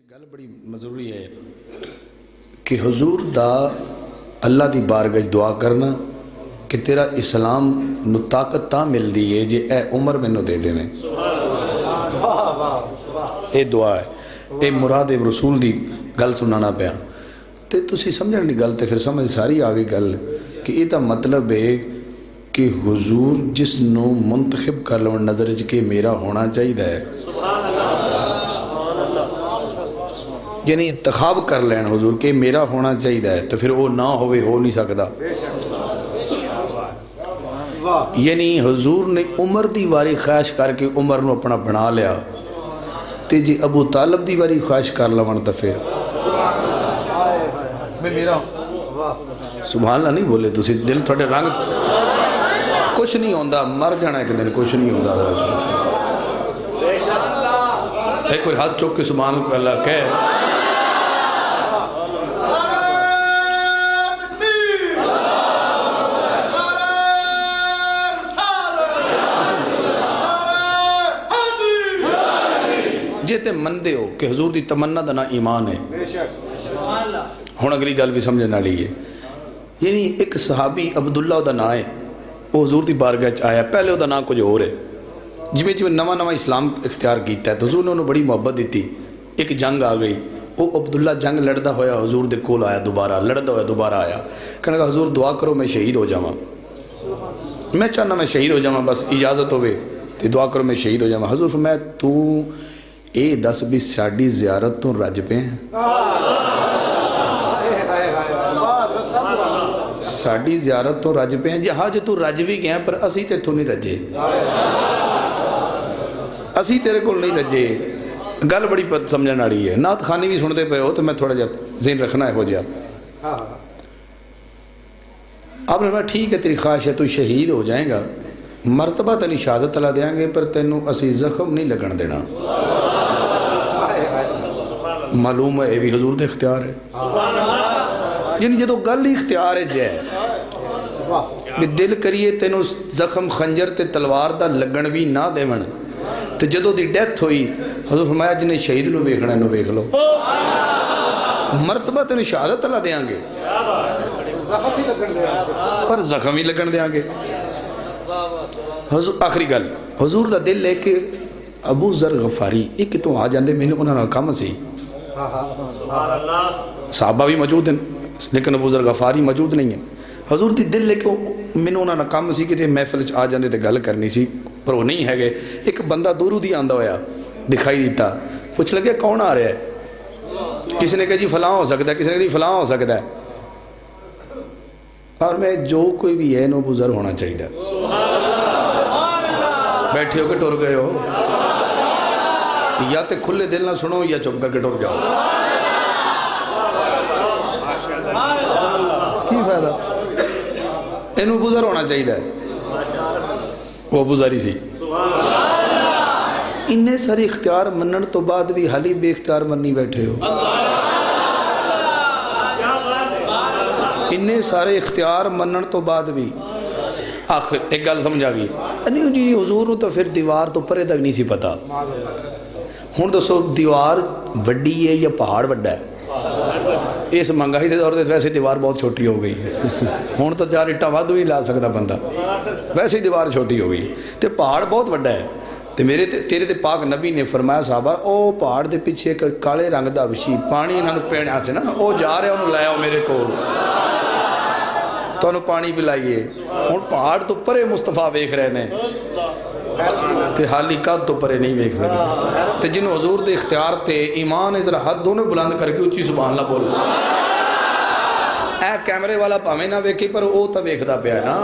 گل بڑی ضروری ہے کہ حضور دا اللہ دی بارگاہ دعا کرنا کہ تیرا اسلام نو طاقت تا مل دی ہے جے اے عمر میں نو دے دے میں اے دعا ہے اے مراد رسول دی گل سنانا پیا تے تسی سمجھن نہیں گل تے پھر سمجھ ساری آگئی گل کہ یہ تا مطلب ہے کہ حضور جس نو منتخب کر لون نظر کے میرا ہونا چاہیے ہے یعنی انتخاب کر لین حضور کہ میرا ہونا چاہیے ہے تو پھر وہ نہ ہوئے ہو نہیں سکتا یعنی حضور نے عمر دی واری خواہش کر کے عمر نو اپنا بنا لیا تے جی ابو طالب دی واری خواہش کر لون تو پھر سبحان اللہ نہیں بولے تسی دل تھوڑے رنگ کچھ نہیں ہوندہ مر جانا ایک دن کچھ نہیں ہوندہ ایک کوئی ہاتھ چوک کے سبحان اللہ کہے جیتے مندے ہو کہ حضور دی تمنا دا نا ایمان ہے ہون اگلی گل بھی سمجھنا لیے یعنی ایک صحابی عبداللہ دا نا ہے وہ حضور دی بارگاہ آیا پہلے وہ دا نا کچھ ہو رہے جو نواں اسلام اختیار کیتا ہے تو حضور نے انہوں بڑی محبت دیتی ایک جنگ آ گئی وہ عبداللہ جنگ لڑدا ہویا حضور دے کول آیا دوبارہ لڑدا ہویا دوبارہ آیا کہنے کہا حضور دعا کرو میں شہید ہو جاواں میں چاہنا میں شہید ہو جاواں بس اجازت ہوئے تو دعا کرو میں شہید ہو جاواں حضور فرمایا تو اے دس بھی ساڑی زیارت تو رج پہ ہیں ساڑی زیارت تو رج پہ ہیں جی ہاں جو تو رج بھی گئے ہیں پر اسی تے تو نہیں رجے اسی تیرے کو نہیں رجے گل بڑی سمجھنا رہی ہے نات خانی بھی سنتے پہ ہو تو میں تھوڑا جا ذہن رکھنا ہے ہو جا آپ نے کہا ٹھیک ہے تیری خواہش ہے تو شہید ہو جائیں گا مرتبہ تینی شہادت تلا دیں گے پر تینوں اسی زخم نہیں لگن دینا معلوم ہے یہ بھی حضور دے اختیار ہے یعنی جدو گل ہی اختیار ہے جائے بھی دل کریے تینوں زخم خنجر تے تلوار دا لگن بھی نہ دے من تو جدو دی ڈیتھ ہوئی حضور فرمایا جنہیں شہید نو ویکھنا نو ویکھ لو مرتبہ تینوں شہادت تلا دیں گے پر زخم ہی لگن دیں گے آخری گل حضور دا دل لے کے ابو ذر غفاری ایک تو آ جاندے میں نے انہوں نے کام سی صحابہ بھی موجود ہیں لیکن ابو ذر غفاری موجود نہیں ہیں حضور دی دل لے کے میں نے انہوں نے کام سی کہ محفل آ جاندے تے گل کرنی سی پر وہ نہیں ہے گئے ایک بندہ دورو دی آندہ ہویا دکھائی دیتا پوچھ لگے کون آ رہا ہے کسی نے کہا جی فلاں ہو سکتا ہے کسی نے کہا جی فلاں ہو سکتا ہے اور میں جو کوئی بھی ہے نو ابو ذر ہونا چاہیے بیٹھے ہو کے ٹور گئے ہو یا تے کھلے دل نہ سنو یا چپ کر کے ٹور جاؤ کی فائدہ انہوں ابو ذر ہونا چاہیے وہ ابو ذر ہی سی انہیں سارے اختیار منن تو بعد بھی حالی بے اختیار مننی بیٹھے ہو انہیں سارے اختیار منن تو بعد بھی آخر ایک گل سمجھا گئی نہیں جی حضور تو پھر دیوار تو پرے تک نہیں سی پتا ہون تو سو دیوار وڈی ہے یا پہاڑ وڈا ہے اس مہنگائی دے دور دے ویسے دیوار بہت چھوٹی ہو گئی ہون تو چار اٹا وادو ہی لا سکتا بندہ ویسے دیوار چھوٹی ہو گئی تے پہاڑ بہت وڈا ہے تے میرے تیرے تے پاک نبی نے فرمایا صحابہ او پہاڑ دے پیچھے ایک کالے رنگ دا وشی پانی انہوں نے پینے سے نا او جا رہے انہوں لائے ہو میرے کول تو انہوں پانی پلائیے ان پہاڑ تو پرے مصطفیٰ ویکھ رہے نے تے حالی قد تو پرے نہیں ویکھ سکتے تے جنہوں حضور دے اختیار تے ایمان ادھر حد دونوں بلند کر کے اچھی سبحان اللہ بول اے کیمرے والا پاویں نہ ویکھی پر او تا ویکھ دا پیا نا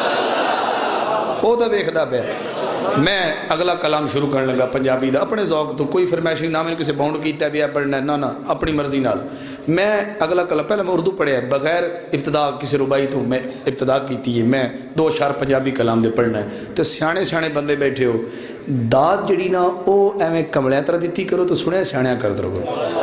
او تا ویکھ دا پیا میں اگلا کلام شروع کرنے لگا پنجابی دا اپنے ذوق تو کوئی فرمائشی نہ میں کسی باؤنڈ کیتا ہے بھی پڑھنا ہے نا اپنی مرضی نال میں اگلا کلام پہلے میں اردو پڑھے ہے بغیر ابتدا کسی ربائی تو میں ابتدا کیتی ہے میں 2 اشار پنجابی کلام دے پڑھنا ہے تو سیانے بندے بیٹھے ہو داد جڑی نا او ایویں کملیاں طرح دیتی کرو تو سنیا سیاںیاں کر دو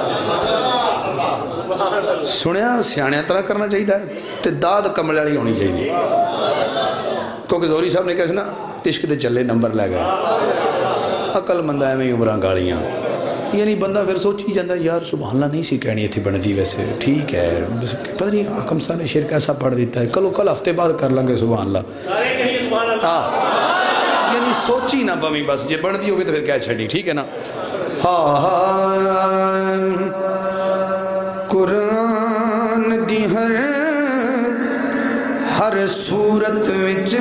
سنیا سیاںیاں طرح کرنا چاہیے تے داد کملے والی ہونی چاہیے کیونکہ زہری صاحب نے کہا نا عشق دے چلے نمبر لے گئے عقل مندہ میں عمرہ گالیاں یعنی بندہ پھر سوچی جاندہ یار سبحان اللہ نہیں سی کہنی تھی بندی ویسے ٹھیک ہے پتہ نہیں حکم صاحب نے شرک ایسا پڑھ دیتا ہے کل ہفتے بعد کر لیں گے سبحان اللہ سارے کہیں سبحان اللہ یعنی سوچی نہ بمی بس جے بندی ہوگی تو پھر کیا چھڑی ٹھیک ہے نا قرآن دی ہر صورت وچ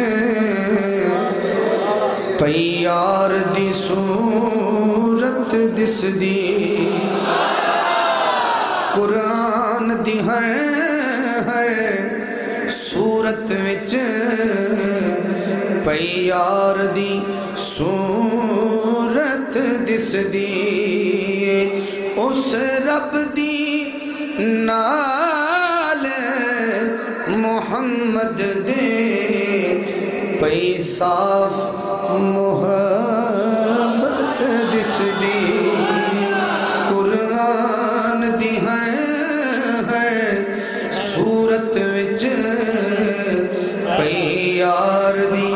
تیار دی صورت دس دی قرآن دی ہر صورت وچ پیار دی صورت دس دی اس رب دی نال محمد دے پئی صاف محبت دس دی قرآن دی ہر صورت وچ پئی یار دی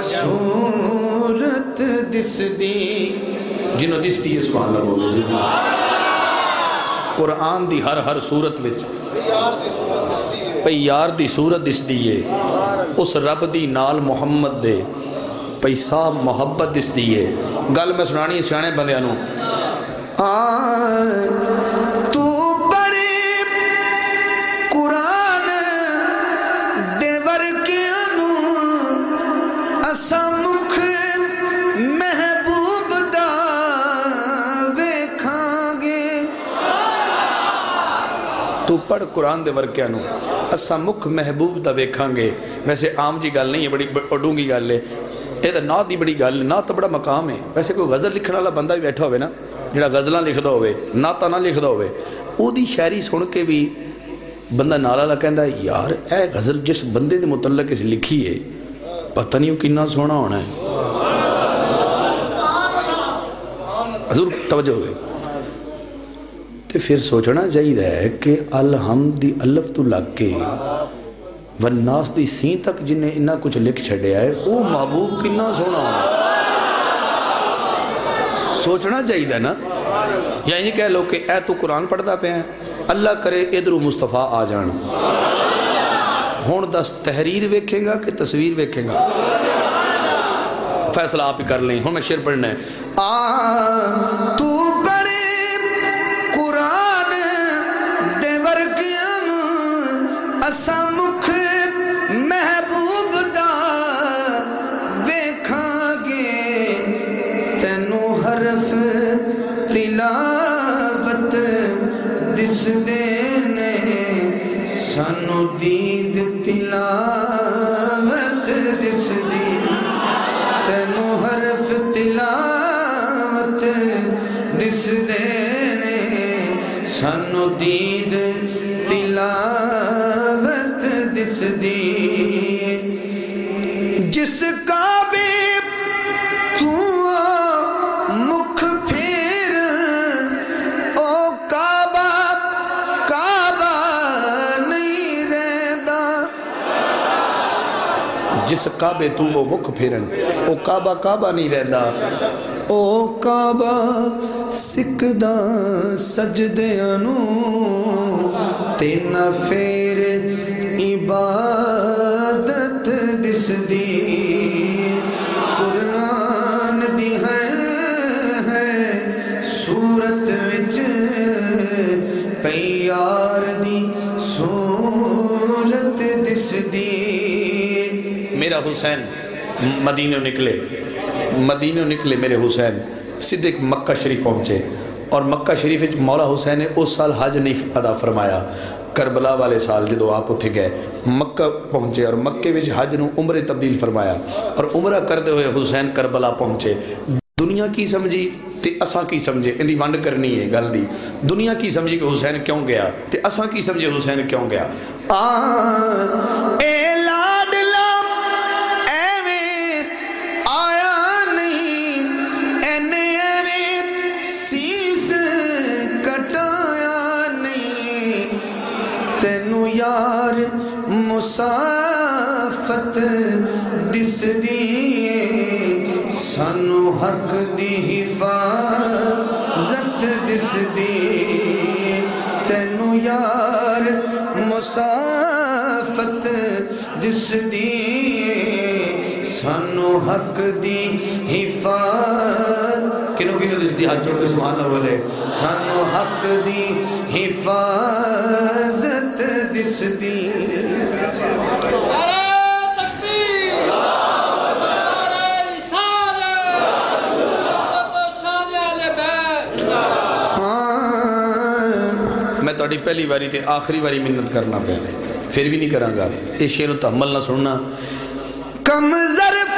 صورت دس دی جنہوں دس دی سبحان اللہ بولے جی قرآن دی ہر صورت وچ پئی یار دی صورت دس دیئے اس رب دی نال محمد دے پئی صاحب محبت دس دیئے گل میں سنانی سیانے بندیانوں تو بڑے قرآن دے ورکیانوں اسا مکھ محبوب دا ویکھاں گے تو پڑھ قرآن دے ورکیانوں اسا مکھ محبوب دا ویکھاں گے ویسے عام جی گل نہیں ہے بڑی اڈونگی گل ہے یہ تو نعت دی بڑی گل نعت تو بڑا مقام ہے ویسے کوئی غزل لکھنے والا بندہ بھی بیٹھا ہوئے نا جڑا غزلاں لکھدا ہوئے نعتاں نہ لکھدا ہوئے او دی شاعری سن کے بھی بندہ نالا لا کہندا یار اے غزل جس بندے دے متعلق اس لکھی ہے پتہ نہیں کتنا سونا ہونا ہے حضور توجہ ہوئے تے پھر سوچنا چاہیے کہ الحمد دی الف تو لگ کے والناس دی سین تک جنہیں انہا کچھ لکھ چھڑے آئے وہ محبوب کنا سونا ہونا سوچنا چاہیے نا یا یہ کہہ لو کہ اے تو قرآن پڑھتا پہ ہیں اللہ کرے ادھر مصطفیٰ آ جانا ہون دس تحریر ویکھیں گا کہ تصویر ویکھیں گا فیصلہ آپ ہی کر لیں ہون میں شعر پڑھنا ہے تو بڑے قرآن دے ورگیان اسا مکھ محبوب دا ویکھاں گے تینوں حرف تلاوت دس دینے سانو دید تلاوت دس دی تینوں حرف تلاوت دس دینے سانو دید تلاوت دس دی جس کعبے تو مکھ پھیر او کعبہ کعبہ نہیں رہدا جس کعبے تو وہ مکھ پھیرن او کعبہ کعبہ نہیں رہدا او کعبہ سکدہ سجدیانوں تینا پھر عبادت دس دی قرآن دی ہے صورت وچ پیار دی صورت دس دی میرا حسین مدینہ نکلے میرے حسین صدق مکہ شریف پہنچے اور مکہ شریف مولا حسین نے اس سال حج نہیں ادا فرمایا کربلا والے سال جدو آپ اتھے گئے مکہ پہنچے اور مکہ وچ حج نو عمرے تبدیل فرمایا اور عمرہ کردے ہوئے حسین کربلا پہنچے دنیا کی سمجھی تے اساں کی سمجھے اندھی ونڈ کرنی ہے گل دی دنیا کی سمجھی کہ حسین کیوں گیا تے اساں کی سمجھے حسین کیوں گیا اے لاڈلا ایویں آیا نہیں ایویں سیس کٹایا نہیں تینوں یار مسافت دس دیئے سانو حق دی حفاظت دس دی تینو یار مسافت دس دی سانو حق دی حفاظت کنو دس دی ہاتھ جوڑ کے سبحان اللہ بولے سانو حق دی حفاظت دس دی میں توڑی پہلی باری تے آخری باری منت کرنا پہ پھر بھی نہیں کروں گا اس شعر و تحمل نہ سننا کم ظرف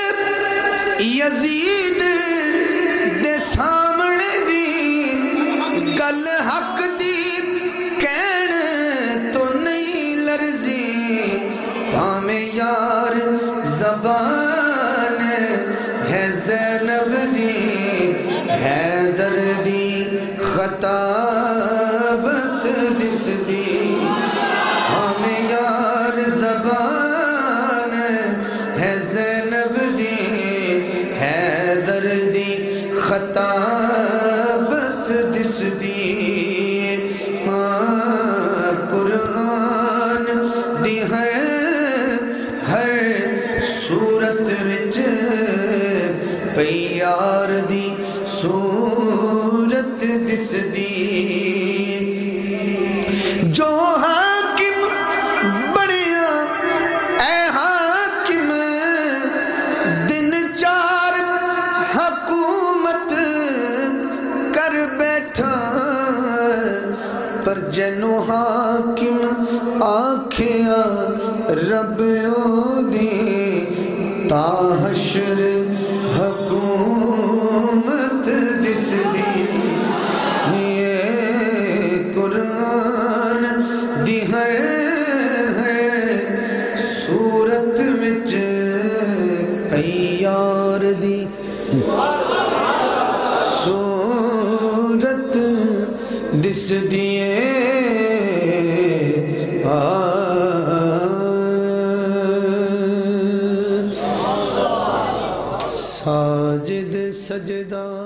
یزید دے سامنے بھی گل حق دی کہن تو نہیں لرزی پامیں یار زبان ہے زینب دی حیدر دی خطابت دس دی ہمیں یار زبان ہے زینب دی حیدر دی خطابت دس دی قرآن دی ہر صورت وچ پیار دی صورت دس دی جو حاکم بڑیا اے حاکم دن چار حکومت کر بیٹھا پر جنو حاکم آکھیا رب او دی تا حشر حکومت دس دی یہ قرآن دی ہر صورت وچ پیار دی صورت دس دیے ساجد سجدہ